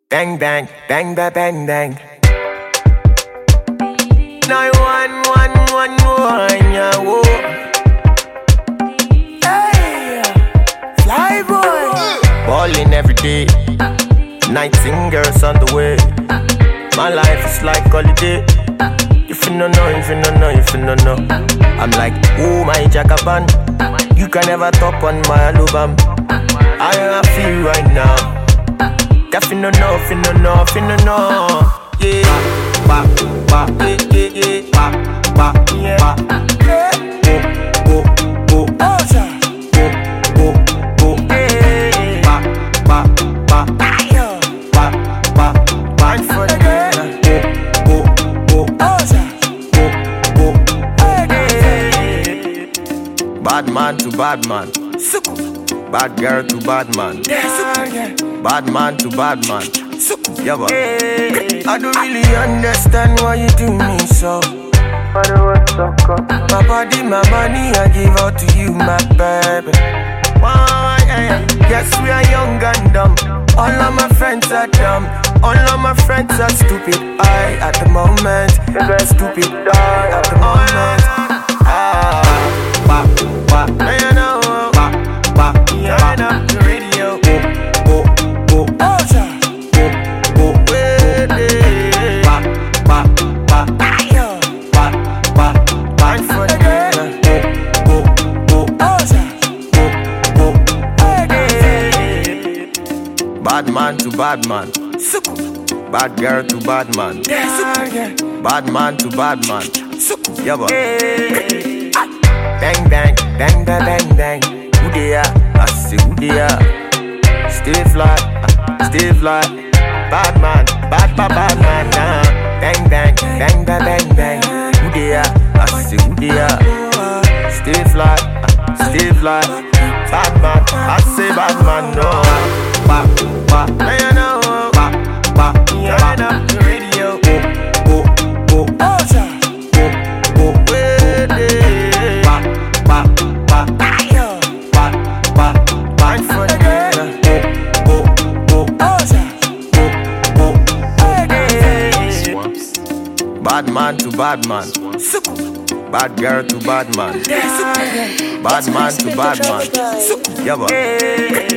Bang bang, bang bang bang bang. 91111, yeah, whoa. Hey, fly boy. Ballin' every day, nights and girls on the way. My life is like holiday. If you don't know, if you don't know, if you don't know, I'm like, oh my Jackaban. You can never top on my album. I feel right now. If you don't know, if you don't know, if you don't know, yeah. Ba ba ba, yeah yeah ba ba yeah. Go go go, go go go, yeah. Ba ba ba, ba ba ba, for the girl. Go go go, go. Bad man to bad man, bad girl to bad man, bad man to bad man. Yeah, but I don't really understand why you do me so. My body, my money, I give out to you, my baby. Yes, we are young and dumb. All of my friends are dumb. All of my friends are stupid. I at the moment, stupid. I at the moment. You know, yeah, the radio. Bad man to bad man, bad girl to bad man, bad man to bad man. Yeah, but bang bang, bang bang bang bang. Who they are? I say who they are. Stay fly, stay fly. Bad man, bad man, nah. Bang bang, bang bang bang bang. Who they are? I say who they are. Stay fly, stay fly. Bad man, I say bad man, no. Ba ba, you know, ba ba, yeah, the radio. Go go go, go go, ba ba ba, ba ba, for the girl. Go go go, bad man to bad man, bad girl to bad man, bad man to bad man. Yeah, but